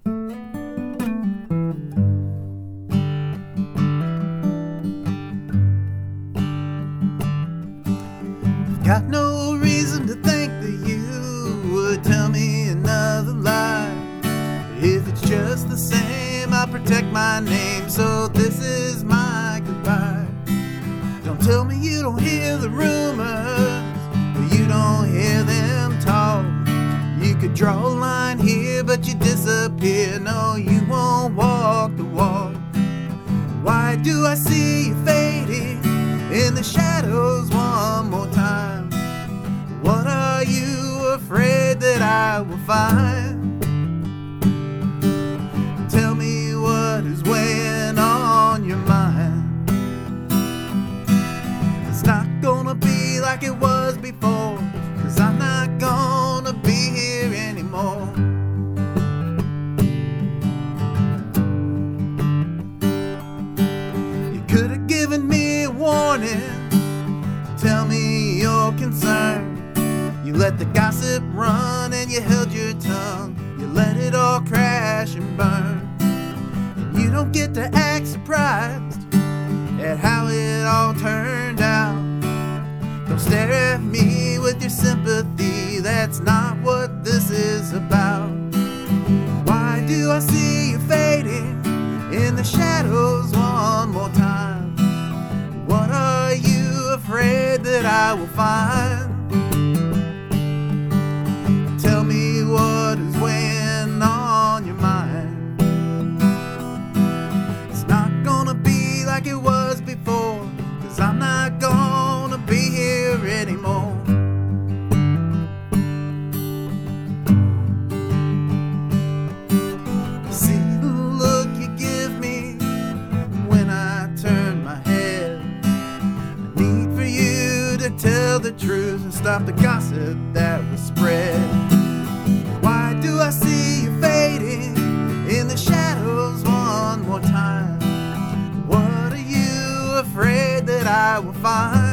Got no reason to think that you would tell me another lie. If it's just the same, I'll protect my name, so this is my goodbye. Don't tell me you don't hear the rumors, but you don't hear them talk. You could draw a line here, but you disappear. No, you won't walk the walk. Why do I see you fading in the shadows one more time? What are you afraid that I will find? Tell me what is weighing on your mind. It's not gonna be like it was before, 'cause I'm not gonna be here anymore. You could have given me a warning, tell me your concern. You let the gossip run and you held your tongue. You let it all crash and burn. And you don't get to act surprised at how it all turned out. Don't stare at me with your sympathy, that's not what this is about. Why do I see you fading in the shadows one more time? What are you afraid that I will find? Tell me what is weighing on your mind. It's not gonna be like it was before, 'cause I'm not gonna be here anymore. See the look you give me when I turn my head. I need for you to tell the truth and stop the gossip that was spread. Why do I see you fading in the shadows one more time? What are you afraid that I will find?